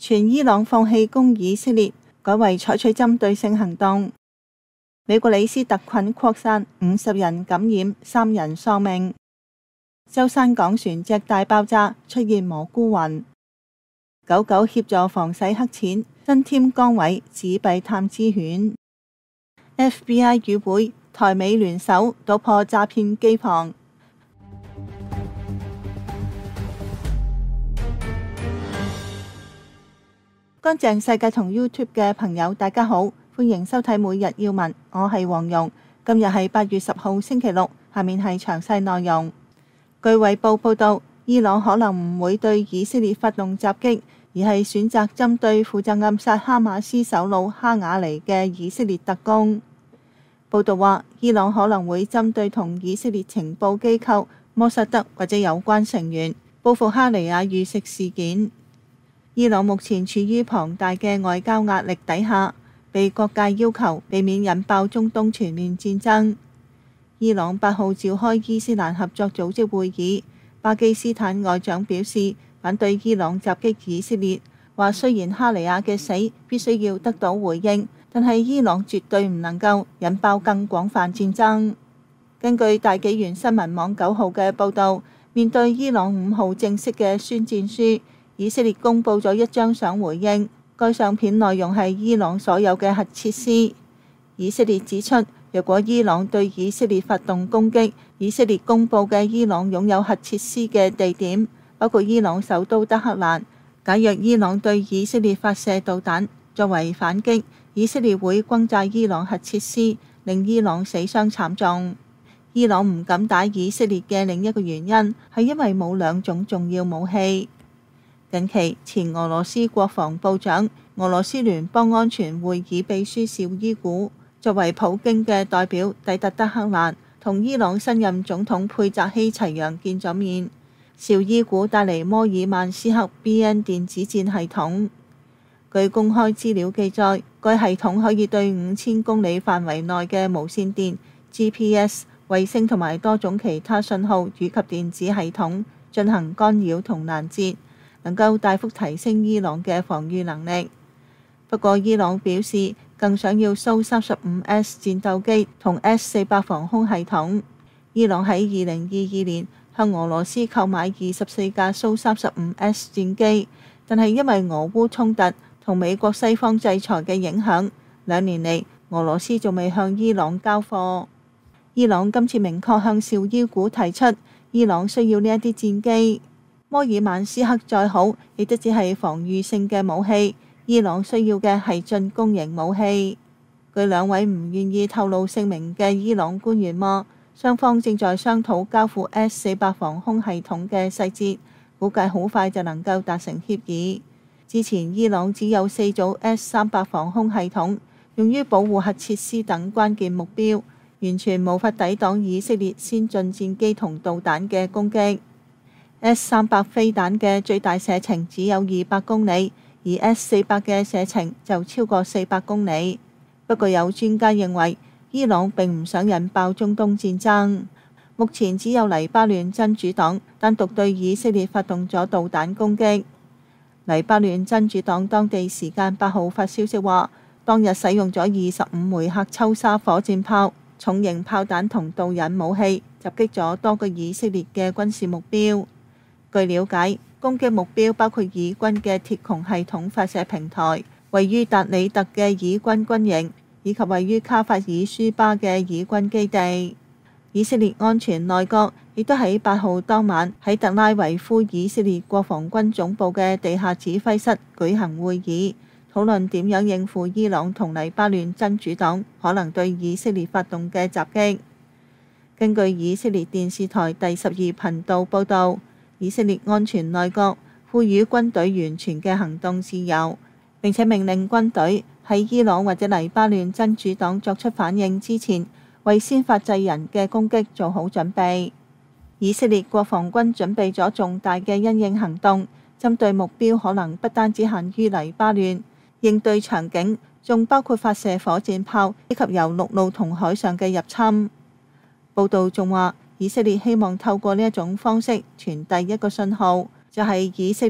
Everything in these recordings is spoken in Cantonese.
傳伊朗放棄攻以色列，改為採取針對性行動。美國李斯特菌擴散，50人感染，3人喪命。舟山港船隻大爆炸，出現蘑菇雲。99協助防洗黑錢，增添崗位，紙幣探知犬。FBI 與會，台美聯手搗破詐騙機房。乾淨世界同 YouTube 嘅朋友，大家好，歡迎收睇每日要聞，我係黃蓉。今日係8月10號星期六，下面係詳細內容。據衛報報道，伊朗可能唔會對以色列發動襲擊，而係選擇針對負責暗殺哈馬斯首腦哈瓦尼嘅以色列特工。報道話，伊朗可能會針對同以色列情報機構摩薩德或者有關成員，報復哈尼亞遇刺事件。伊朗目前處於龐大嘅外交壓力底下，被各界要求避免引爆中東全面戰爭。伊朗8號召開伊斯蘭合作組織會議，巴基斯坦外長表示反對伊朗襲擊以色列，話雖然哈尼亞嘅死必須要得到回應，但係伊朗絕對唔能夠引爆更廣泛戰爭。根據大紀元新聞網9號嘅報導，面對伊朗5號正式嘅宣戰書，以色列公佈咗一張相回應，該相片內容係伊朗所有嘅核設施。以色列指出，若果伊朗對以色列發動攻擊，以色列公佈嘅伊朗擁有核設施嘅地點，包括伊朗首都德黑蘭。假若伊朗對以色列發射導彈作為反擊，以色列會轟炸伊朗核設施，令伊朗死傷慘重。伊朗唔敢打以色列嘅另一個原因係因為冇2種重要武器。近期，前俄羅斯國防部長、俄羅斯聯邦安全會議秘書紹伊古作為普京嘅代表抵達德黑蘭，同伊朗新任總統佩澤希齊揚見咗面。紹伊古帶嚟摩爾曼斯克 BN 電子戰系統。據公開資料記載，該系統可以對5000公里範圍內嘅無線電、GPS、衛星同埋多種其他信號以及電子系統進行干擾同攔截，能夠大幅提升伊朗嘅防禦能力。不過，伊朗表示更想要蘇 35S 戰鬥機同 S-400防空系統。伊朗喺2022年向俄羅斯購買24架蘇 35S 戰機，但係因為俄烏衝突同美國西方制裁嘅影響，2年嚟俄羅斯仲未向伊朗交貨。伊朗今次明確向紹伊古提出，伊朗需要呢一啲戰機。摩爾曼斯克再好，亦都只係防禦性嘅武器。伊朗需要嘅係進攻型武器。據2位唔願意透露姓名嘅伊朗官員話，雙方正在商討交付 S-400防空系統嘅細節，估計好快就能夠達成協議。之前伊朗只有4組 S-300防空系統，用於保護核設施等關鍵目標，完全無法抵擋以色列先進戰機同導彈嘅攻擊。S-300飛彈嘅最大射程只有200公里，而 S-400嘅射程就超過400公里。不過有專家認為，伊朗並唔想引爆中東戰爭。目前只有黎巴嫩真主黨單獨對以色列發動咗導彈攻擊。黎巴嫩真主黨當地時間8號發消息話，當日使用咗25枚喀秋莎火箭炮、重型炮彈同導引武器，襲擊咗多個以色列嘅軍事目標。據了解，攻擊目標包括以軍嘅鐵穹系統發射平台、位於達里特嘅以軍軍營，以及位於卡法爾舒巴嘅以軍基地。以色列安全內閣亦都喺8號當晚喺特拉維夫以色列國防軍總部嘅地下指揮室舉行會議，討論點樣應付伊朗同黎巴嫩真主黨可能對以色列發動嘅襲擊。根據以色列電視台第12頻道報導，以色列安全內閣賦予軍隊完全嘅行動自由，並且命令軍隊喺伊朗或者黎巴嫩真主黨作出反應之前，為先發制人嘅攻擊做好準備。以色列國防軍準備咗重大嘅因應行動，針對目標可能不單只限於黎巴嫩，應對場景仲包括發射火箭炮以及由陸路同海上嘅入侵。報道仲話，以色列希望透過呢一種方式傳遞一個信號，就係以色列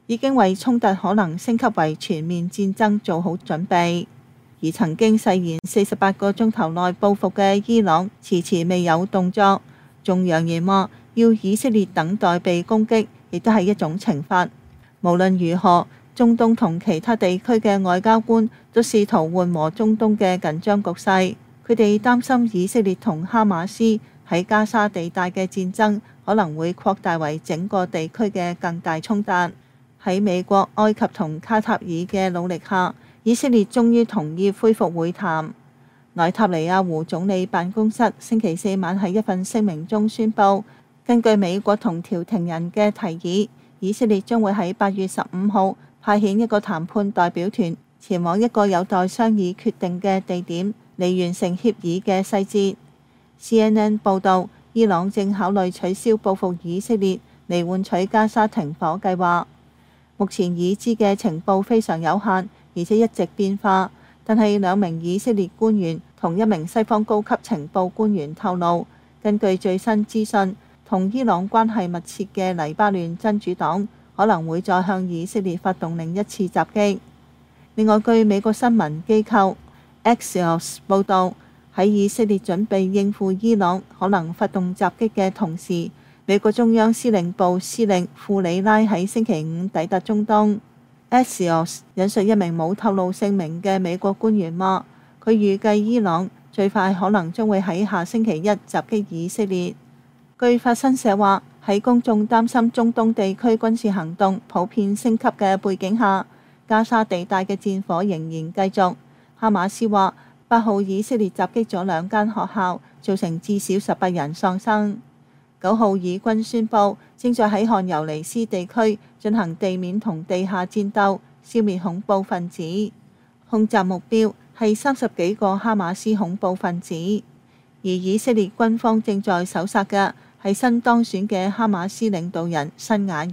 已經為衝突可能升級為全面戰爭做好準備。而曾經誓言48個鐘頭內報復嘅伊朗遲遲未有動作，仲揚言話要以色列等待被攻擊，亦都係一種懲罰。無論如何，中東同其他地區嘅外交官都試圖緩和中東嘅緊張局勢。佢哋擔心以色列同哈馬斯喺加沙地帶嘅戰爭可能會擴大為整個地區嘅更大衝突。喺美國、埃及同卡塔爾嘅努力下，以色列終於同意恢復會談。內塔尼亞胡總理辦公室星期四晚喺一份聲明中宣布，根據美國同調停人嘅提議，以色列將會喺8月15號派遣一個談判代表團前往一個有待商議決定嘅地點，嚟完成協議嘅細節。CNN 報導，伊朗正考慮取消報復以色列嚟換取加沙停火計劃。目前已知嘅情報非常有限，而且一直變化。但係2名以色列官員同1名西方高級情報官員透露，根據最新資訊，同伊朗關係密切嘅黎巴嫩真主黨可能會再向以色列發動另一次襲擊。另外，據美國新聞機構 Axios 報導，喺以色列準備應付伊朗可能發動襲擊嘅同時，美國中央司令部司令庫里拉喺星期5抵達中東。Axios 引述一名冇透露姓名嘅美國官員話，佢預計伊朗最快可能將會喺下星期一襲擊以色列。據法新社話，喺公眾擔心中東地區軍事行動普遍升級嘅背景下，加沙地帶嘅戰火仍然繼續。哈馬斯話8號以色列襲擊咗2間學校，造成至少18人喪生。9號以軍宣布正在喺汗尤尼斯地區進行地面同地下戰鬥，消滅恐怖分子。空襲目標係30幾個哈馬斯恐怖分子，而以色列軍方正在搜殺嘅係新當選嘅哈馬斯領導人辛瓦爾。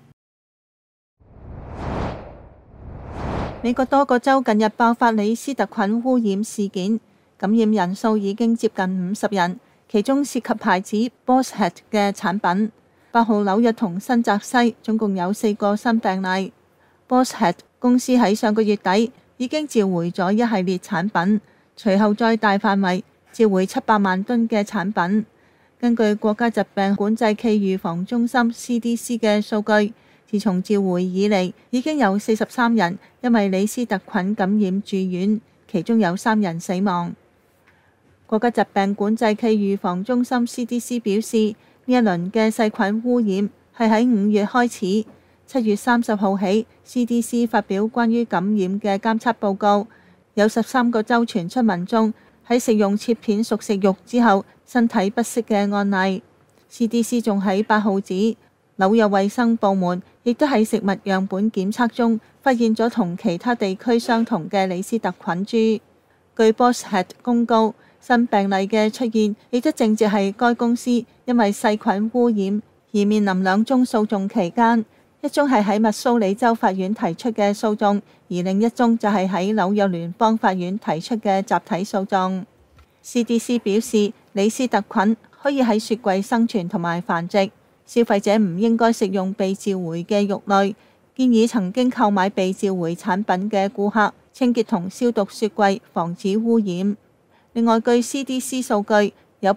美國多個州近日爆發李斯特菌污染事件，感染人數已經接近50人。其中涉及牌子 Boss Hat 嘅產品。8號紐約同新澤西總共有4個新病例。Boss Hat 公司喺上個月底已經召回咗一系列產品，隨後再大範圍召回700萬噸嘅產品。根據國家疾病管制暨預防中心 CDC 嘅數據，自從召回以嚟，已經有43人因為李斯特菌感染住院，其中有3人死亡。國家疾病管制暨預防中心 CDC 表示，呢一輪嘅細菌污染係喺5月開始，7月30號起 CDC 發表關於感染嘅監測報告，有13個州傳出民眾喺食用切片熟食肉之後身體不適嘅案例。CDC 仲喺8號指，紐約衛生部門亦都喺食物樣本檢測中發現咗同其他地區相同嘅李斯特菌株。據 Boss Hat 公告，新病例嘅出現，亦都正值係該公司因為細菌污染而面臨2宗訴訟期間，一宗係喺密蘇里州法院提出嘅訴訟，而另一宗就係喺紐約聯邦法院提出嘅集體訴訟。CDC 表示，李斯特菌可以喺雪櫃生存同埋繁殖，消費者唔應該食用被召回嘅肉類，建議曾經購買被召回產品嘅顧客清潔同消毒雪櫃，防止污染。另外，據 CDC 數據，有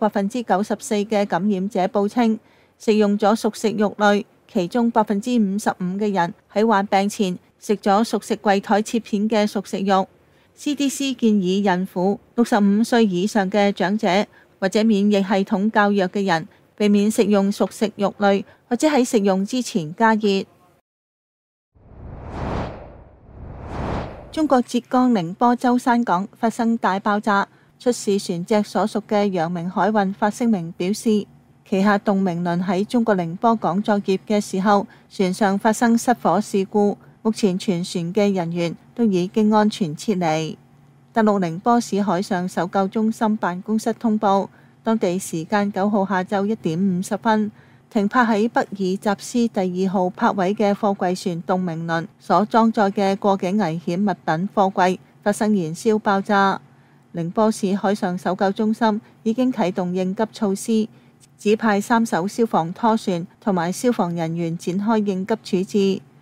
94%嘅感染者報稱食用咗熟食肉類，其中55%嘅人喺患病前食咗熟食櫃台切片嘅熟食肉。CDC 建議孕婦、65歲以上嘅長者或者免疫系統較弱嘅人避免食用熟食肉類，或者喺食用之前加熱。中國浙江寧波舟山港發生大爆炸。出事船隻所屬嘅陽明海運發聲明表示，旗下洞明輪喺中國寧波港作業嘅時候，船上發生失火事故，目前全船嘅人員都已經安全撤離。大陸寧波市海上搜救中心辦公室通報，當地時間9號下晝1點50分，停泊喺北爾集斯第2號泊位嘅貨櫃船洞明輪所裝載嘅過境危險物品貨櫃發生燃燒爆炸。寧波市海上搜救中心已經啟動應急措施，指派3艘消防拖船同埋消防人員展開應急處置。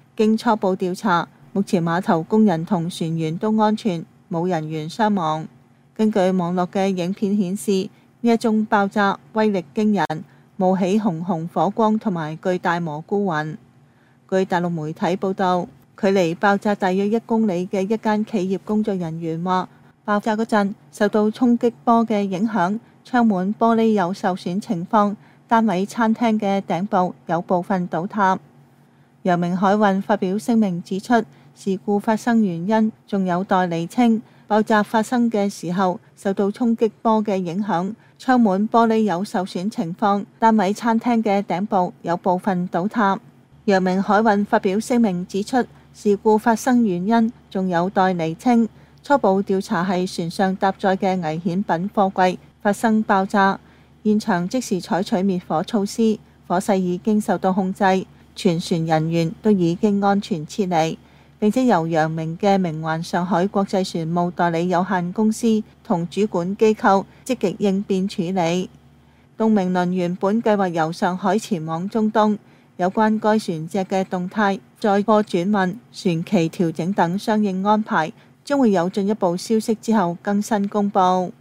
經初步調查，目前碼頭工人同船員都安全，冇人員傷亡。根據網絡嘅影片顯示，呢一宗爆炸威力驚人，冒起紅紅火光同埋巨大蘑菇雲。據大陸媒體報導，距離爆炸大約1公里嘅一間企業工作人員話，爆炸嗰陣受到衝擊波嘅影響，窗門玻璃有受損情況，單位餐廳嘅頂部有部分倒塌。陽明海運發表聲明指出，事故發生原因仲有待釐清。爆炸發生嘅時候受到衝擊波嘅影響，窗門玻璃有受損情況，單位餐廳嘅頂部有部分倒塌。陽明海運發表聲明指出，事故發生原因仲有待釐清，初步調查係船上搭載嘅危險品貨櫃發生爆炸，現場即時採取滅火措施，火勢已經受到控制，全船人員都已經安全撤離。並且由陽明嘅明環上海國際船務代理有限公司同主管機構積極應變處理。東明輪原本計劃由上海前往中東，有關該船隻嘅動態、載貨轉運、船期調整等相應安排，將會有進一步消息之後更新公佈。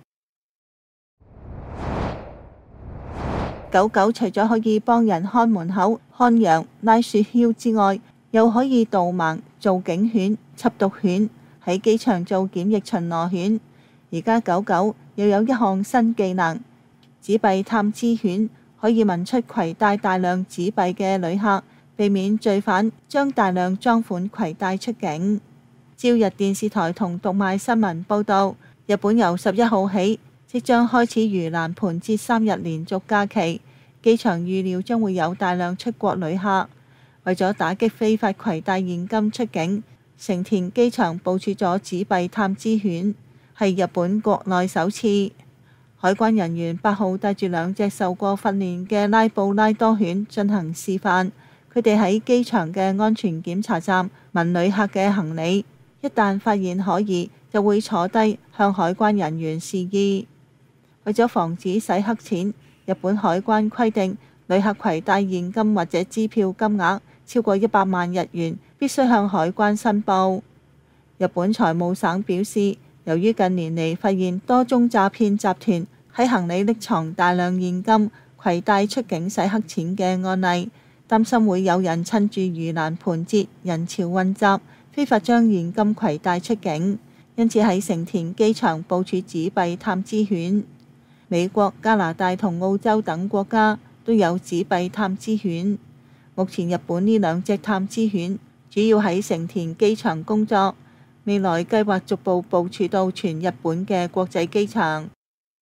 狗狗除咗可以幫人看門口、看羊、拉雪橇之外，又可以導盲、做警犬、緝毒犬，喺機場做檢疫巡邏犬。而家狗狗又有一項新技能，紙幣探知犬可以聞出攜帶大量紙幣嘅旅客，避免罪犯將大量贓款攜帶出境。朝日電視台同讀賣新聞報導，日本由11號起即將開始盂蘭盆節3日連續假期，機場預料將會有大量出國旅客。為咗打擊非法攜帶現金出境，成田機場部署咗紙幣探知犬，係日本國內首次。海關人員8號帶住2隻受過訓練嘅拉布拉多犬進行示範，佢哋喺機場嘅安全檢查站聞旅客嘅行李，一旦發現可疑，就會坐低向海關人員示意。為咗防止洗黑錢，日本海關規定旅客攜帶現金或者支票金額超過100萬日元，必須向海關申報。日本財務省表示，由於近年嚟發現多宗詐騙集團喺行李匿藏大量現金，攜帶出境洗黑錢嘅案例，擔心會有人趁住盂蘭盆節人潮混雜，非法將現金攜帶出境，因此喺成田機場部署紙幣探知犬。美國、加拿大同澳洲等國家都有紙幣探知犬。目前日本呢2隻探知犬主要喺成田機場工作，未來計劃逐步部署到全日本嘅國際機場。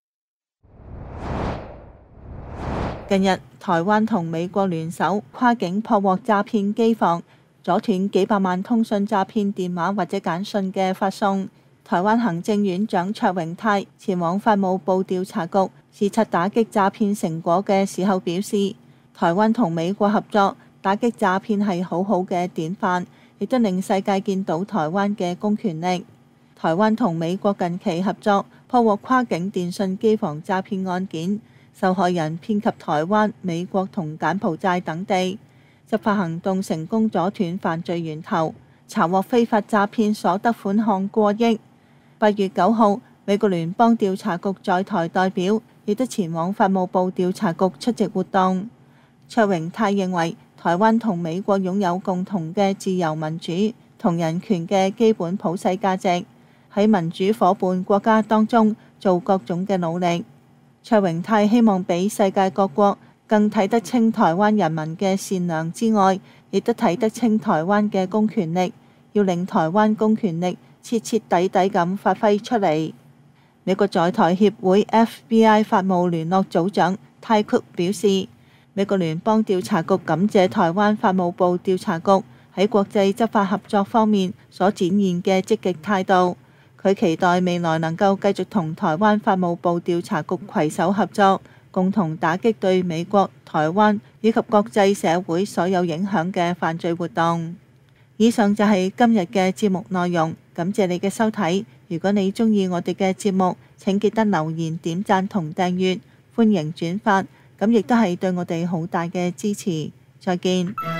近日，台灣同美國聯手跨境破獲詐騙機房，阻斷幾百萬通訊詐騙電話或者簡訊嘅發送。台灣行政院長卓榮泰前往法務部調查局視察打擊詐騙成果嘅時候表示，台灣同美國合作打擊詐騙係好好嘅典範，亦都令世界見到台灣嘅公權力。台灣同美國近期合作破獲跨境電訊機房詐騙案件，受害人遍及台灣、美國同柬埔寨等地。執法行動成功阻斷犯罪源頭，查獲非法詐騙所得款項過億。8月9號，美國聯邦調查局在台代表亦都前往法務部調查局出席活動。卓榮泰認為，台灣同美國擁有共同嘅自由民主同人權嘅基本普世價值，喺民主夥伴國家當中做各種嘅努力。卓榮泰希望俾世界各國更睇得清台灣人民嘅善良之外，亦都睇得清台灣嘅公權力，要令台灣公權力徹徹底底咁發揮出嚟。美國在台協會 FBI 法務聯絡組長泰庫表示，美國聯邦調查局感謝台灣法務部調查局喺國際執法合作方面所展現嘅積極態度。佢期待未來能夠繼續同台灣法務部調查局攜手合作，共同打擊對美國、台灣以及國際社會所有影響嘅犯罪活動。以上就係今日嘅節目內容，感謝你嘅收睇。如果你鍾意我哋嘅節目，請記得留言、點讚同訂閱，歡迎轉發，咁亦都係對我哋好大嘅支持。再見。